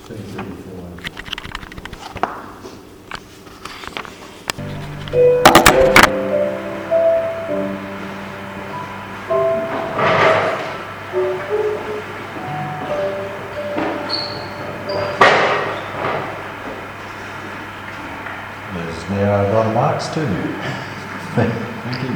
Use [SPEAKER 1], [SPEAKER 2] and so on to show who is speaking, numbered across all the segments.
[SPEAKER 1] There's now Ron Marks too. Thank you.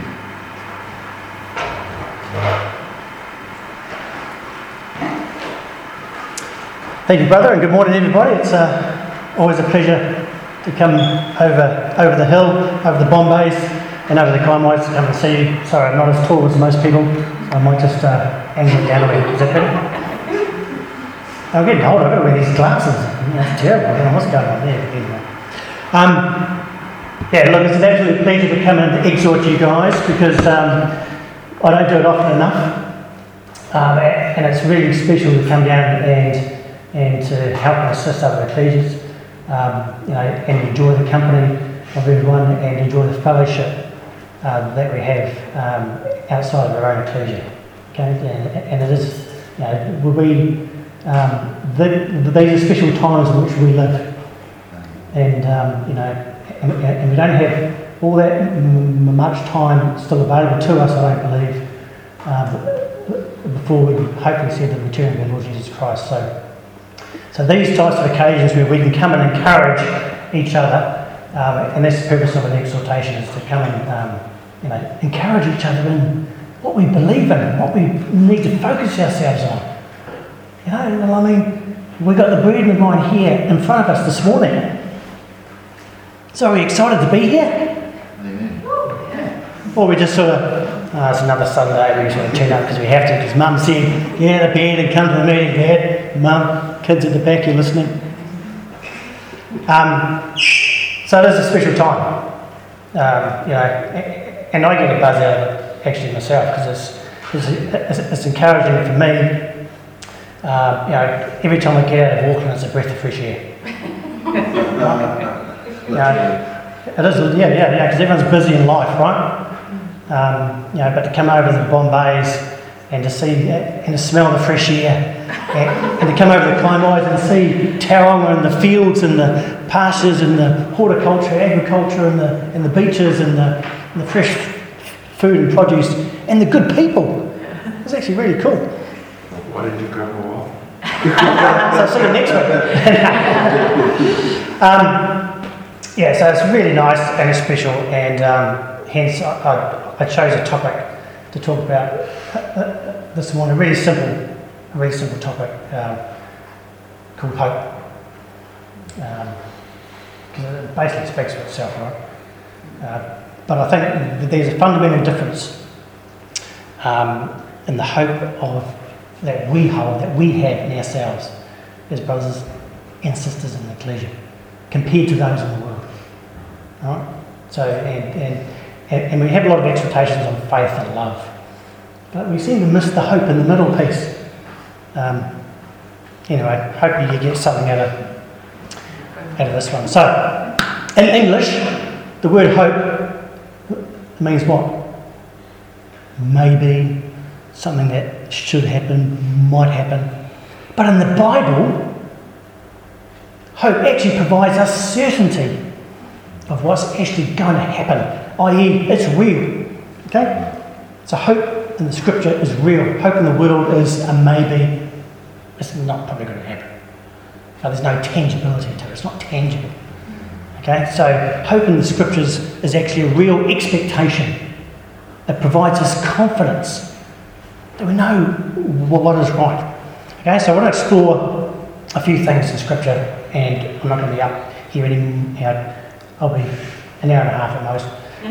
[SPEAKER 2] Thank you, brother, and good morning, everybody. It's always a pleasure to come over the hill, over the Bombays, and over the Kaiwais to come and see you. Sorry, I'm not as tall as most people. I might just angle it down a bit. Is that better? I'm getting older. I've got to wear these glasses. That's terrible. I don't know what's going on there. Anyway. Look, it's an absolute pleasure to come and exhort you guys because I don't do it often enough, and it's really special to come down and to help and assist other ecclesias, and enjoy the company of everyone and enjoy the fellowship that we have outside of our own ecclesia. Okay, and it is, these are special times in which we live, and and we don't have all that much time still available to us, I don't believe, before we hopefully see the return of our Lord Jesus Christ. So these types of occasions where we can come and encourage each other, and that's the purpose of an exhortation, is to come and encourage each other in what we believe in, what we need to focus ourselves on. We've got the bread and the wine here in front of us this morning. So are we excited to be here?
[SPEAKER 1] Amen.
[SPEAKER 2] Or we just sort of, it's another Sunday, we sort of turn up because we have to, because Mum said, get out of bed and come to the meeting, Dad. Mum, kids at the back, you're listening. So it is a special time. And I get a buzz out of it actually myself because it's encouraging for me. Every time I get out of Auckland, it's a breath of fresh air. It is, because everyone's busy in life, right? But to come over to the Bombays and to see and to smell the fresh air, and to come over to the Kaiwais and see Tauranga and the fields and the pastures and the horticulture, agriculture and the beaches and the fresh food and produce and the good people. It's actually really cool.
[SPEAKER 3] Why did you come a while?
[SPEAKER 2] So I'll see you next week. So it's really nice and it's special, and hence I chose a topic to talk about this morning. A really simple topic called hope. Because it basically speaks for itself, right? But I think that there's a fundamental difference in the hope that we hold, that we have in ourselves as brothers and sisters in the ecclesia, compared to those in the world. All right? So, and we have a lot of exhortations on faith and love, but we seem to miss the hope in the middle piece. Hopefully you get something out of this one. So, in English, the word hope means what? Maybe, something that should happen, might happen. But in the Bible, hope actually provides us certainty of what's actually going to happen, i.e. it's real. Okay? So hope in the scripture is real. Hope in the world is a maybe. It's not probably going to happen. There's no tangibility to it. It's not tangible. Okay? So hope in the scriptures is actually a real expectation. It provides us confidence that we know what is right. Okay? So I want to explore a few things in scripture, and I'm not going to be up here anymore. I'll be an hour and a half at most.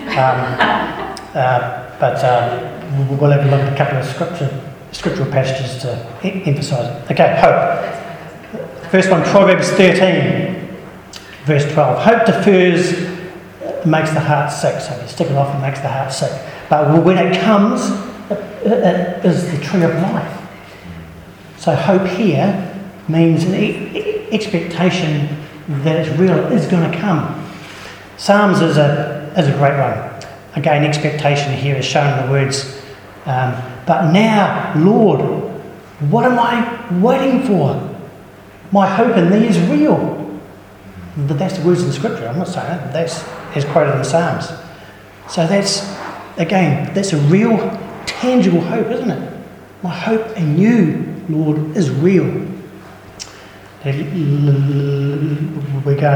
[SPEAKER 2] But we'll have a look at a couple of scriptural passages to emphasise it. Okay, hope. First one, Proverbs 13, verse 12. Hope defers, makes the heart sick. So you stick it off, it makes the heart sick. But when it comes, it is the tree of life. So hope here means an expectation that it's real, it is going to come. Psalms is a great one. Again, expectation here is shown in the words, but now, Lord, what am I waiting for? My hope in thee is real. But that's the words in Scripture. I'm not saying it. That's as quoted in the Psalms. So that's a real, tangible hope, isn't it? My hope in you, Lord, is real. We go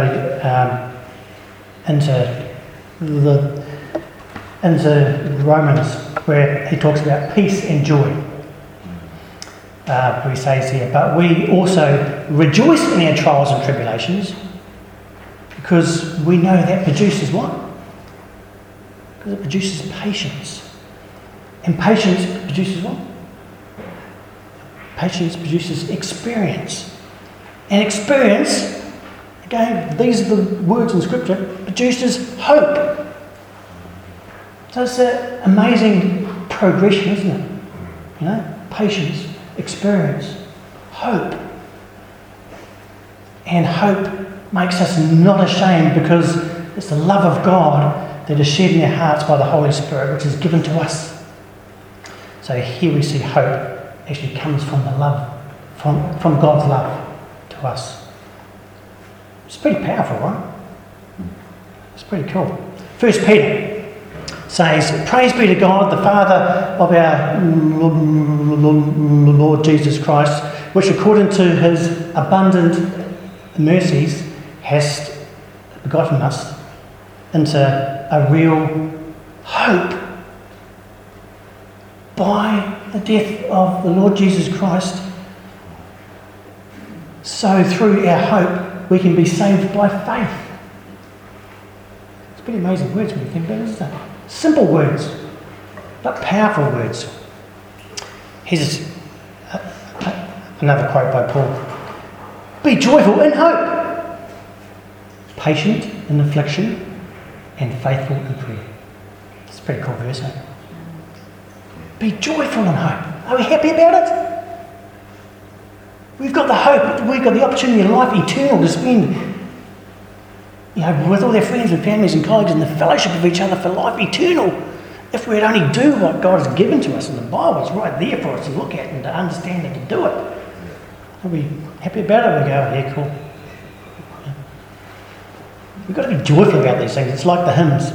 [SPEAKER 2] into Romans, where he talks about peace and joy. He says here, but we also rejoice in our trials and tribulations, because we know that produces what? Because it produces patience. And patience produces what? Patience produces experience. And experience, again, these are the words in Scripture, produces hope. So it's an amazing progression, isn't it? You know, patience, experience, hope. And hope makes us not ashamed, because it's the love of God that is shed in our hearts by the Holy Spirit, which is given to us. So here we see hope actually comes from the love, from God's love to us. It's pretty powerful, right? It's pretty cool. 1 Peter says, praise be to God, the Father of our Lord Jesus Christ, which according to his abundant mercies has begotten us into a real hope by the death of the Lord Jesus Christ. So through our hope we can be saved by faith. It's pretty amazing words when you think about it, isn't it? Simple words, but powerful words. Here's another quote by Paul. Be joyful in hope, patient in affliction, and faithful in prayer. It's a pretty cool verse, isn't it? Be joyful in hope. Are we happy about it? We've got the hope, we've got the opportunity in life eternal to spend, with all their friends and families and colleagues in the fellowship of each other for life eternal. If we'd only do what God has given to us, and the Bible is right there for us to look at and to understand and to do it. Are we happy about it? We go, yeah, cool. We've got to be joyful about these things. It's like the hymns.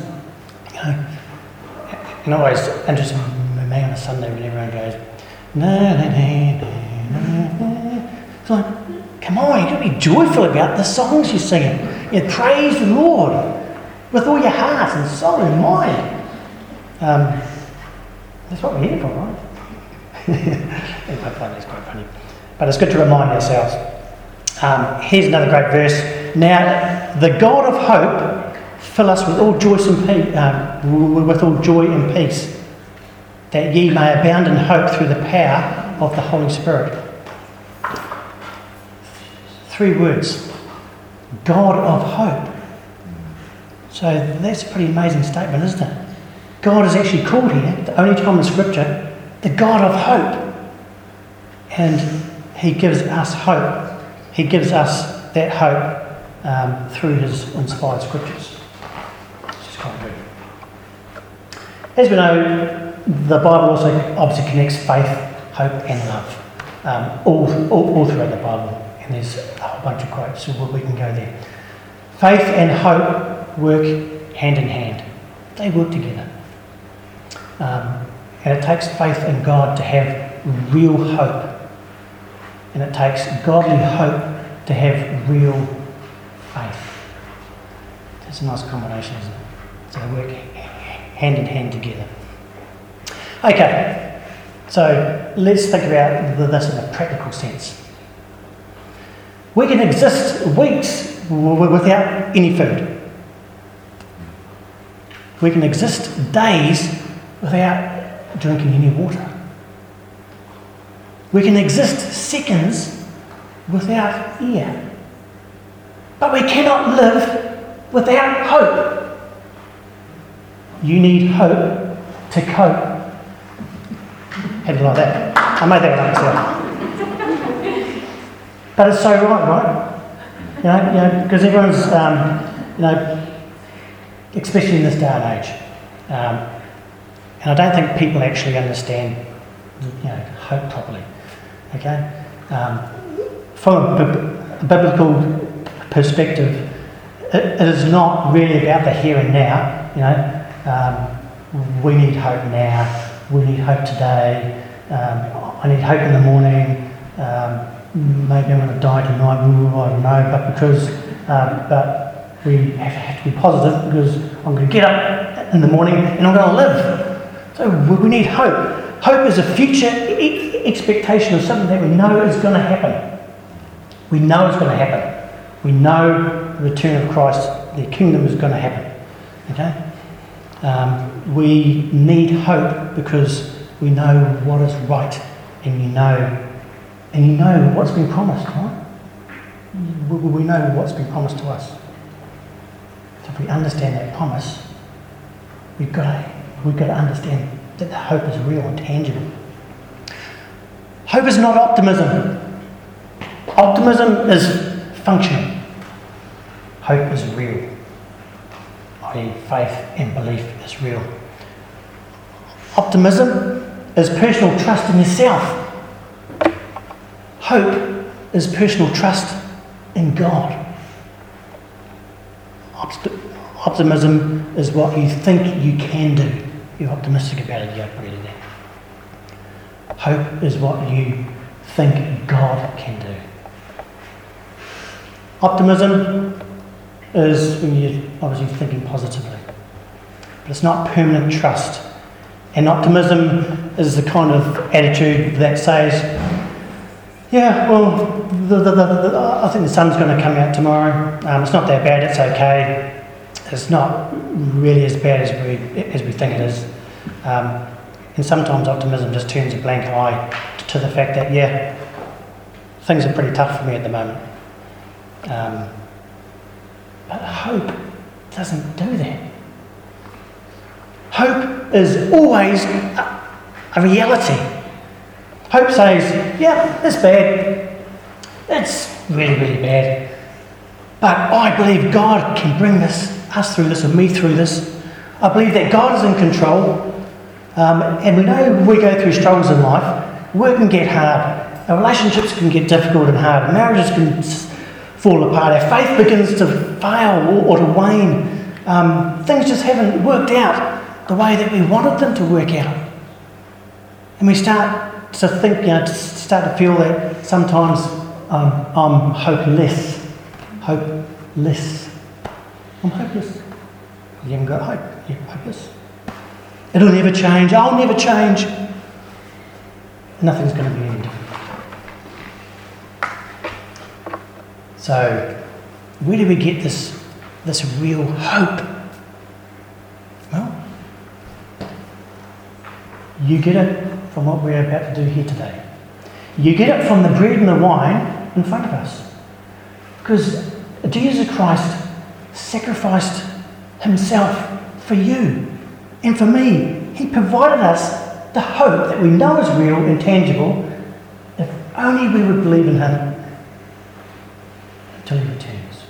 [SPEAKER 2] And always interesting me on a Sunday when everyone goes, na na na na na. It's like, come on, you've got to be joyful about the songs you're singing. Praise the Lord with all your heart and soul and mind. That's what we're here for, right? That's quite funny. But it's good to remind ourselves. Here's another great verse. Now, the God of hope fill us with all joy and peace, that ye may abound in hope through the power of the Holy Spirit. 3 words. God of hope. So that's a pretty amazing statement, isn't it? God is actually called here, the only time in Scripture, the God of hope. And he gives us hope. He gives us that hope through his inspired Scriptures. Which is quite good. As we know, the Bible also obviously connects faith, hope and love all throughout the Bible. And there's a whole bunch of quotes, so we can go there. Faith and hope work hand in hand. They work together. And it takes faith in God to have real hope. And it takes godly hope to have real faith. That's a nice combination, isn't it? So they work hand in hand together. Okay, so let's think about this in a practical sense. We can exist weeks without any food. We can exist days without drinking any water. We can exist seconds without air. But we cannot live without hope. You need hope to cope. How do you like that? I made that one up myself. But it's so right? Because everyone's, especially in this day and age, and I don't think people actually understand, hope properly. Okay, from a a biblical perspective, it is not really about the here and now. We need hope now. We need hope today. I need hope in the morning. Maybe I'm going to die tonight. I don't know, but we have to be positive because I'm going to get up in the morning and I'm going to live. So we need hope. Hope is a future expectation of something that we know is going to happen. We know it's going to happen. We know the return of Christ, the kingdom is going to happen. Okay? We need hope because we know what is right, and you know what's been promised, right? We know what's been promised to us. So if we understand that promise, we've got to understand that the hope is real and tangible. Hope is not optimism. Optimism is functional. Hope is real. I.e., faith and belief is real. Optimism is personal trust in yourself. Hope is personal trust in God. Optimism is what you think you can do. You're optimistic about it, you put it in there. Hope is what you think God can do. Optimism is when you're obviously thinking positively. But it's not permanent trust. And optimism is the kind of attitude that says, yeah, well, I think the sun's going to come out tomorrow. It's not that bad, it's okay. It's not really as bad as we think it is. And sometimes optimism just turns a blank eye to the fact that, yeah, things are pretty tough for me at the moment. But hope doesn't do that. Hope is always a reality. Hope says, yeah, it's bad. It's really, really bad. But I believe God can bring us through this and me through this. I believe that God is in control. And we know we go through struggles in life. Work can get hard. Our relationships can get difficult and hard. Marriages can fall apart. Our faith begins to fail or to wane. Things just haven't worked out the way that we wanted them to work out. And we start to think, start to feel that sometimes I'm hopeless. Hopeless. I'm hopeless. You haven't got hope. You're hopeless. It'll never change. I'll never change. Nothing's going to be any different. So, where do we get this real hope? Well, you get it from what we're about to do here today. You get it from the bread and the wine in front of us. Because Jesus Christ sacrificed himself for you and for me. He provided us the hope that we know is real and tangible if only we would believe in him until he returns.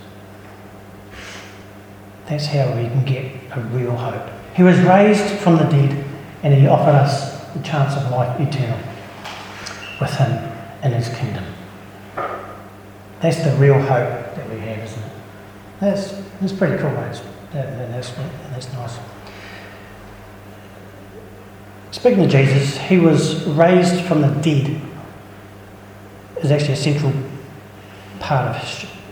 [SPEAKER 2] That's how we can get a real hope. He was raised from the dead and he offered us the chance of life eternal with him in his kingdom. That's the real hope that we have, isn't it? That's pretty cool, mate. That's nice. Speaking of Jesus, he was raised from the dead. Is actually a central part of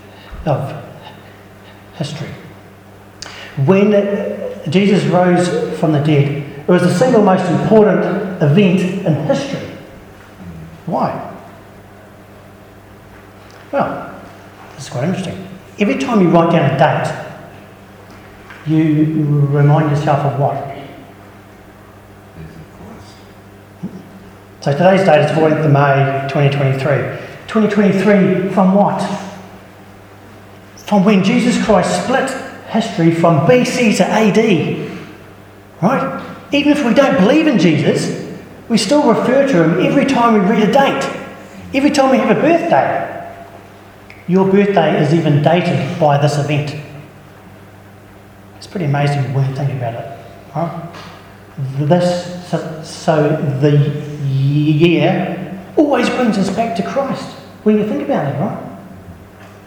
[SPEAKER 2] history. When Jesus rose from the dead, it was the single most important event in history. Why? Well, this is quite interesting. Every time you write down a date, you remind yourself of what? So today's date is 14th of May 2023. 2023 from what? From when Jesus Christ split history from BC to AD. Right? Even if we don't believe in Jesus, we still refer to him every time we read a date. Every time we have a birthday. Your birthday is even dated by this event. It's pretty amazing when you think about it. Right? So the year always brings us back to Christ when you think about it, right?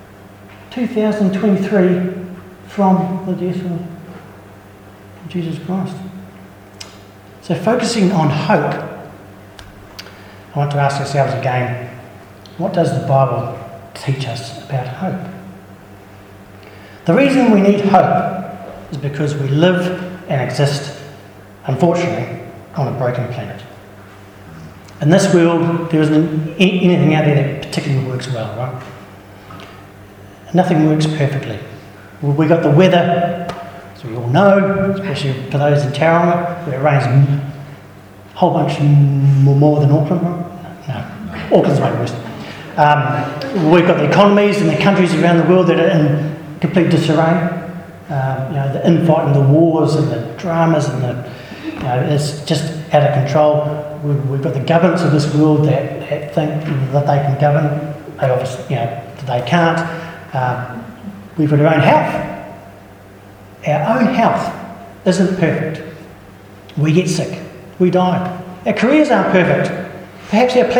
[SPEAKER 2] 2023 from the death of Jesus Christ. So focusing on hope, I want to ask ourselves again, what does the Bible teach us about hope? The reason we need hope is because we live and exist, unfortunately, on a broken planet. In this world, there isn't anything out there that particularly works well, right? Nothing works perfectly. We got the weather, as we all know, especially for those in Tauranga, where it rains a whole bunch more than Auckland, right? No, Auckland's way worse. We've got the economies and the countries around the world that are in complete disarray. The infighting, the wars and the dramas and it's just out of control. We've got the governments of this world that think that they can govern. They obviously, they can't. We've got our own health. Our own health isn't perfect. We get sick. We die. Our careers aren't perfect. Perhaps our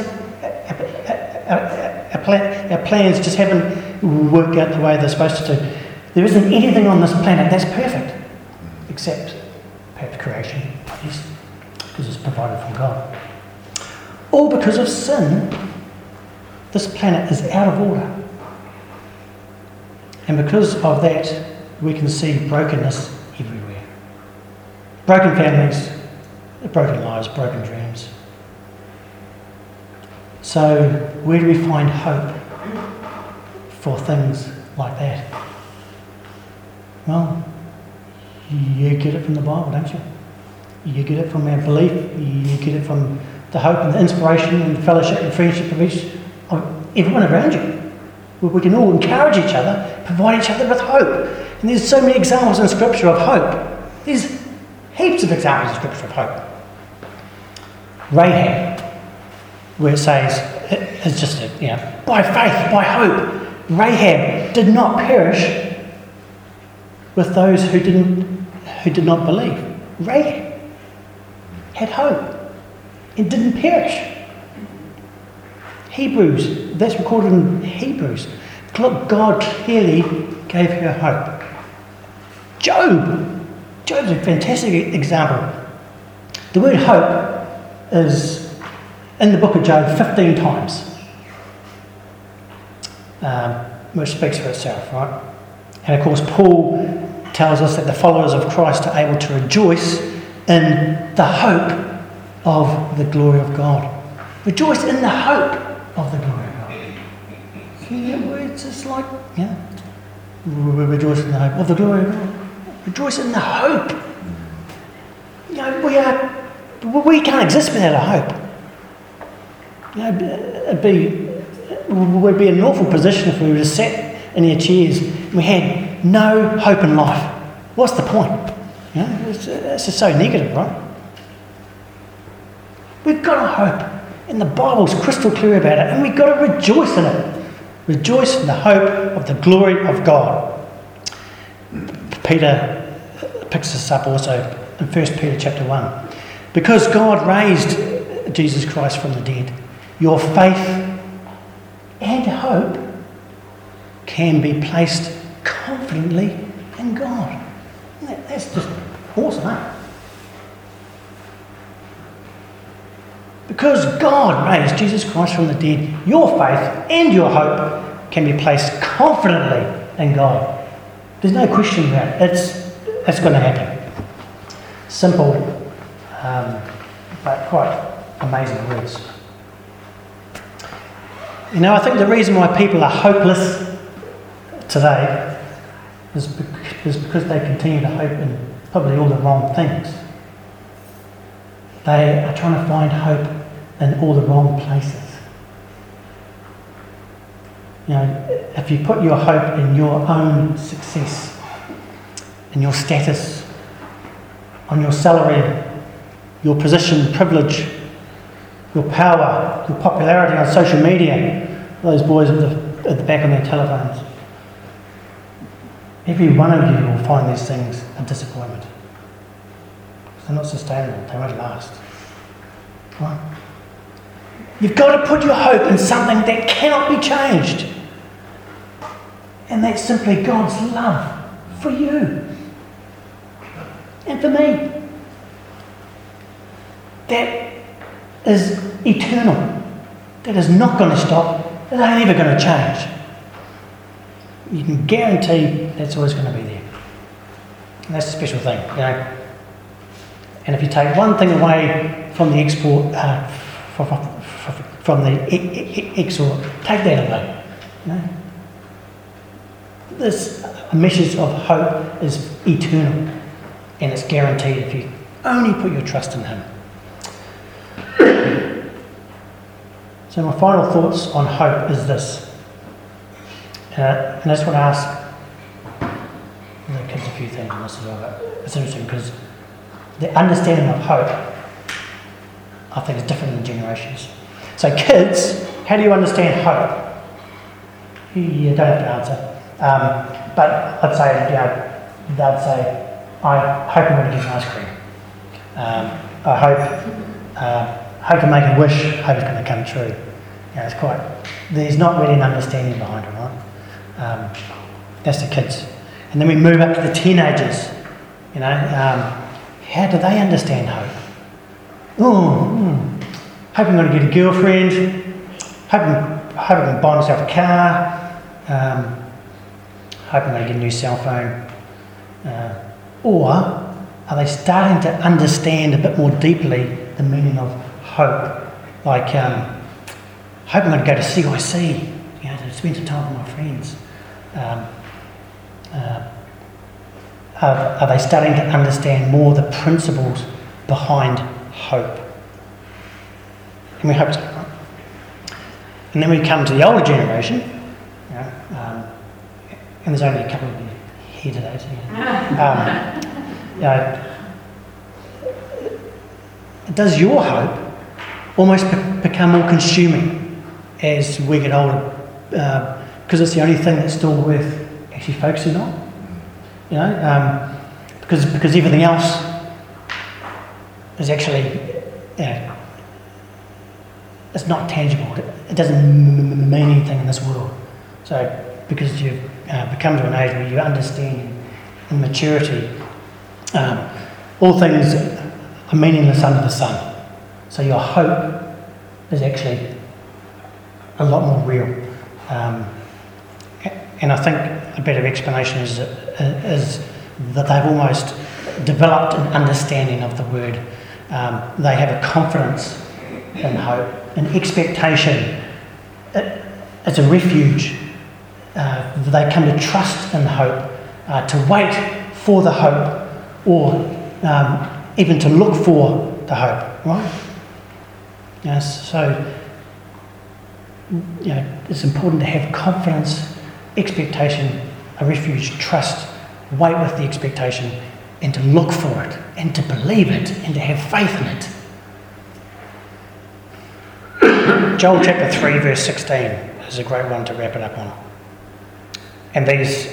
[SPEAKER 2] plans just haven't worked out the way they're supposed to. There isn't anything on this planet that's perfect, except perhaps creation, yes, because it's provided from God. All because of sin, this planet is out of order. And because of that, we can see brokenness everywhere. Broken families, broken lives, broken dreams. So where do we find hope for things like that? Well, you get it from the Bible, don't you? You get it from our belief, you get it from the hope and the inspiration and the fellowship and friendship of everyone around you. We can all encourage each other, provide each other with hope. And there's so many examples in Scripture of hope. There's heaps of examples in Scripture of hope. Rahab, where it says, it's just, by faith, by hope, Rahab did not perish with those who did not believe. Rahab had hope and didn't perish. Hebrews, that's recorded in Hebrews. God clearly gave her hope. Job's a fantastic example. The word hope is in the book of Job 15 times, which speaks for itself, right? And of course, Paul tells us that the followers of Christ are able to rejoice in the hope of the glory of God. Rejoice in the hope of the glory of God. It's just like, we rejoice in the hope of the glory of God. Rejoice in the hope. We can't exist without a hope. We'd be in an awful position if we were just sat in our chairs and we had no hope in life. What's the point? It's just so negative, right? We've got a hope, and the Bible's crystal clear about it, and we've got to rejoice in it. Rejoice in the hope of the glory of God. Peter picks this up also in 1 Peter chapter 1. Because God raised Jesus Christ from the dead, your faith and hope can be placed confidently in God. That's just awesome, eh? Because God raised Jesus Christ from the dead, your faith and your hope can be placed confidently in God. There's no question about it. It's going to happen. Simple, but quite amazing words. I think the reason why people are hopeless today is because they continue to hope in probably all the wrong things. They are trying to find hope in all the wrong places. If you put your hope in your own success, in your status, on your salary, your position, privilege, your power, your popularity on social media, those boys at the back on their telephones, every one of you will find these things a disappointment. They're not sustainable, they won't last. Right? You've got to put your hope in something that cannot be changed. And that's simply God's love for you and for me. That is eternal. That is not going to stop. It ain't ever going to change. You can guarantee that's always going to be there. And that's a special thing, you know. And if you take one thing away from the export, from the exhort, take that away. You know? This message of hope is eternal, and it's guaranteed if you only put your trust in Him. So my final thoughts on hope is this, and I just want to ask the kids a few things on this as well. But it's interesting because the understanding of hope, I think, is different in generations. So kids, how do you understand hope? You don't have to answer. But let's say, they'd say, I hope I'm going to get an ice cream. I hope to make a wish, hope it's going to come true. There's not really an understanding behind it, right? That's the kids. And then we move up to the teenagers, how do they understand hope? Hope I'm going to get a girlfriend, hope I'm going to buy myself a car, hope I'm going to get a new cell phone. Or are they starting to understand a bit more deeply the meaning of hope? Like, hope I'm going to go to CIC, to spend some time with my friends. Are they starting to understand more the principles behind hope? And we hope so, right? And then we come to the older generation, and there's only a couple of you here today, so, does your hope almost become more consuming as we get older? Because it's the only thing that's still worth actually focusing on, because everything else is actually, it's not tangible. It doesn't mean anything in this world. So because you've become to an age where you understand in maturity, all things are meaningless under the sun. So your hope is actually a lot more real. And I think a better explanation is that they've almost developed an understanding of the word. They have a confidence in hope, an expectation. It's a refuge. They come to trust in hope, to wait for the hope, or even to look for the hope, right? So it's important to have confidence, expectation, a refuge, trust, wait with the expectation, and to look for it, and to believe it, and to have faith in it. Joel chapter 3 verse 16 is a great one to wrap it up on. And this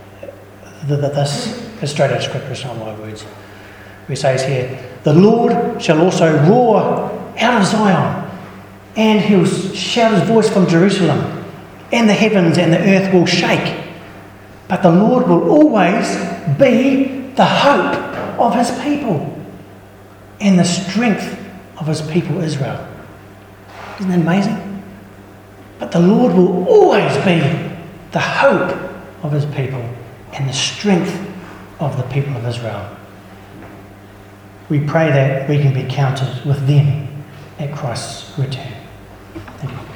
[SPEAKER 2] is straight out of scripture, it's not my words. He says here, the Lord shall also roar out of Zion, and he'll shout his voice from Jerusalem, and the heavens and the earth will shake. But the Lord will always be the hope of his people and the strength of his people Israel. Isn't that amazing? But the Lord will always be the hope of his people and the strength of the people of Israel. We pray that we can be counted with them at Christ's return. Thank you.